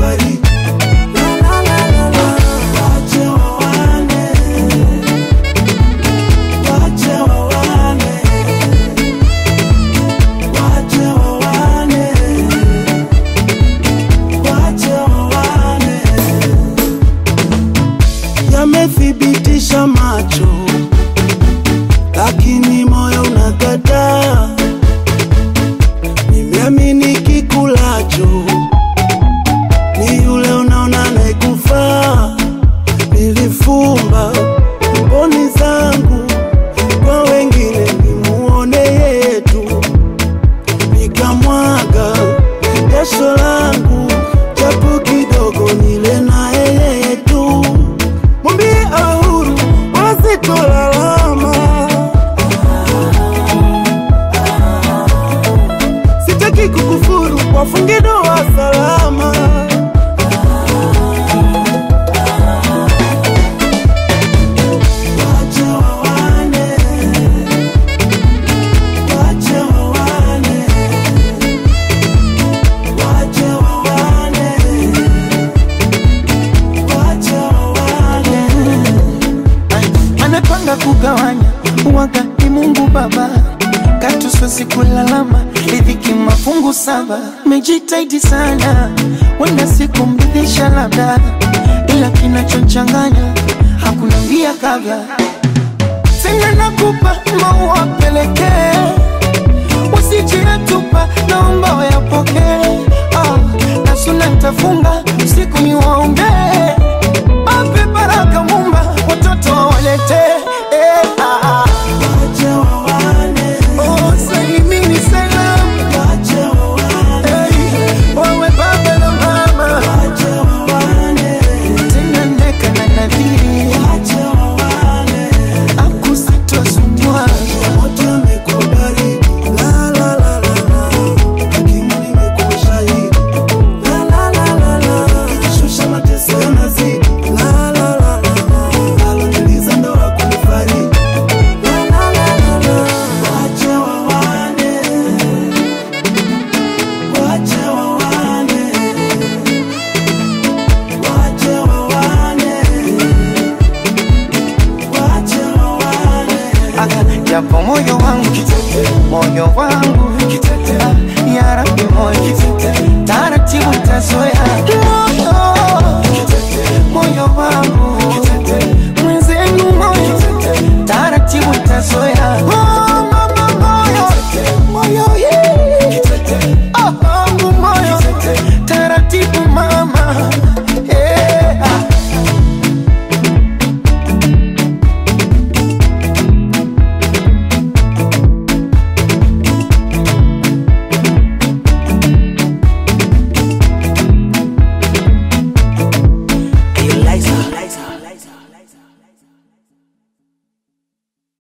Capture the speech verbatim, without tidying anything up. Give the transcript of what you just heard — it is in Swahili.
kunifariji. Yamethibitisha macho, lakini moyo unakataa. Nimeamini kikulacho ni yule unaona anayekufaa. Nilifumba mboni zangu kwa wengine nimuone yetu, nikamwaga jasho langu japo kidogo nile na yetu. Mwambie ahuru wasitolalama, sitaki kukufuru, wafunge doa salama. Kugawanya uwaga ni Mungu Baba, katuswezi kulalama, riziki mafungu saba. Mejitaidi sana, wenda siku mridhisha labda, ila kinachochanganya hakuna mbia kabla. Tena nakupa maua peleke, usijiratupa naomba wayapoke. Ah, na suna nitafunga usiku ni waombe, ape baraka Mumba watoto walete. Japo moyo wangu kitete, moyo wangu kitete, ya Rabbi moyo kitete.